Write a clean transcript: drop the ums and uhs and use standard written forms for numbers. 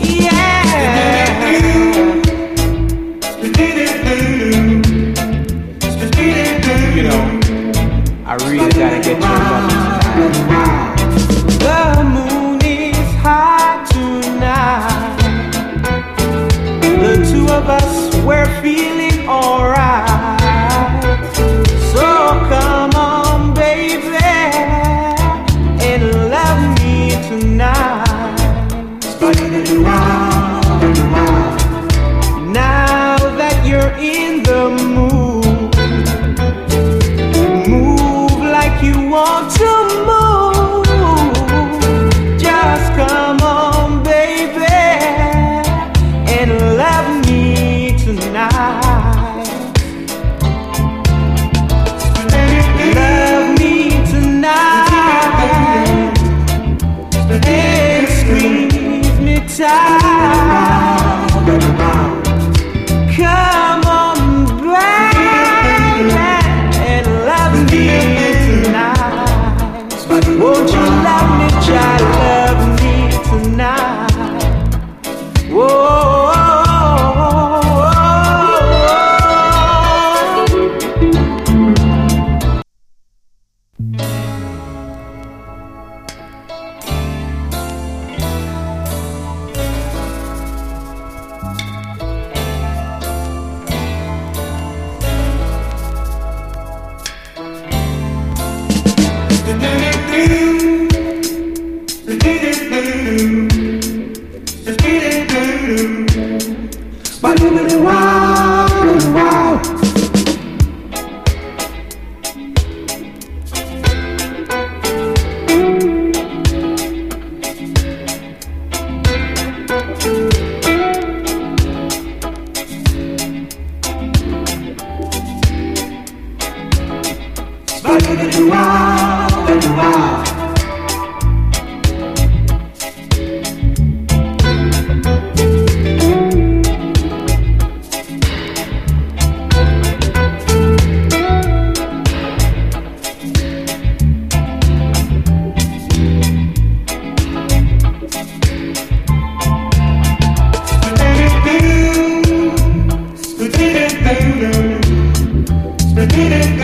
You know, I really gotta get your love tonight. The moon is high tonight. The two of us, we're feeling alright. So come on, baby, and love me tonight. Now that you're in the mood, move like you want to move. Just come on, baby, and love me tonight. Love me tonight and squeeze me tight. Come on, baby, and love me tonight. Won't you love me, child? Love me tonight. Whoa. Did it